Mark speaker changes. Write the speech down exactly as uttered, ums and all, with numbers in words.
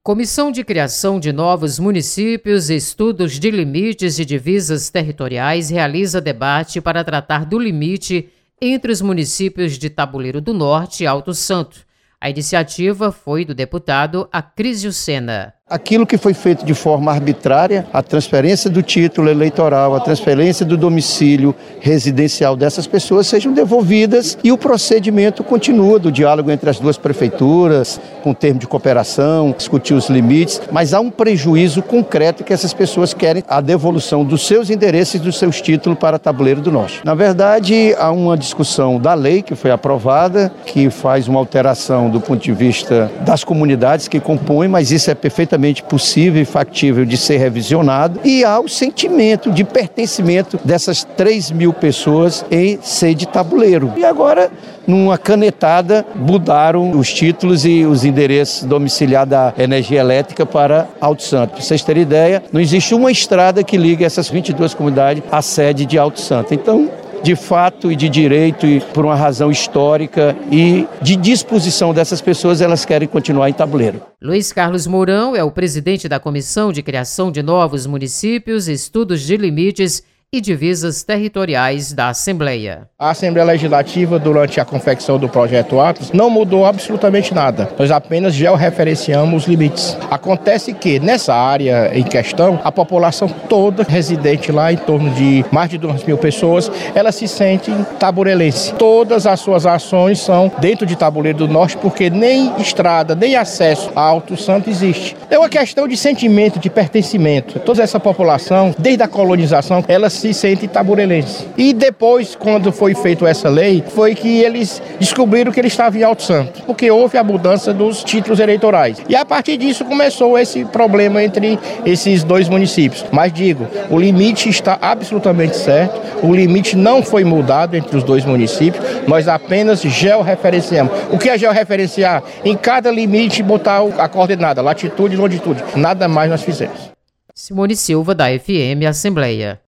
Speaker 1: Comissão de Criação de Novos Municípios e Estudos de Limites de Divisas Territoriais realiza debate para tratar do limite entre os municípios de Tabuleiro do Norte e Alto Santo. A iniciativa foi do deputado Acrísio Sena.
Speaker 2: Aquilo que foi feito de forma arbitrária, a transferência do título eleitoral, a transferência do domicílio residencial dessas pessoas sejam devolvidas e o procedimento continua do diálogo entre as duas prefeituras, com termo de cooperação, discutir os limites, mas há um prejuízo concreto que essas pessoas querem a devolução dos seus endereços e dos seus títulos para Tabuleiro do Norte. Na verdade, há uma discussão da lei que foi aprovada, que faz uma alteração do ponto de vista das comunidades que compõem, mas isso é perfeitamente possível e factível de ser revisionado, e há o sentimento de pertencimento dessas três mil pessoas em sede Tabuleiro. E agora, numa canetada, mudaram os títulos e os endereços domiciliares da energia elétrica para Alto Santo. Para vocês terem ideia, não existe uma estrada que ligue essas vinte e duas comunidades à sede de Alto Santo. Então, de fato e de direito e por uma razão histórica e de disposição dessas pessoas, elas querem continuar em Tabuleiro.
Speaker 1: Luiz Carlos Mourão é o presidente da Comissão de Criação de Novos Municípios, Estudos de Limites e Divisas Territoriais da Assembleia.
Speaker 3: A Assembleia Legislativa, durante a confecção do projeto Atos, não mudou absolutamente nada. Nós apenas georreferenciamos os limites. Acontece que, nessa área em questão, a população toda residente lá, em torno de mais de duas mil pessoas, ela se sente taburelense. Todas as suas ações são dentro de Tabuleiro do Norte, porque nem estrada, nem acesso a Alto Santo existe. É uma questão de sentimento, de pertencimento. Toda essa população, desde a colonização, ela se sente taburelense. E depois, quando foi feita essa lei, foi que eles descobriram que eles estavam em Alto Santo, porque houve a mudança dos títulos eleitorais. E a partir disso começou esse problema entre esses dois municípios. Mas digo, o limite está absolutamente certo, o limite não foi mudado entre os dois municípios, nós apenas georreferenciamos. O que é georreferenciar? Em cada limite botar a coordenada, latitude e longitude. Nada mais nós fizemos.
Speaker 1: Simone Silva, da F M Assembleia.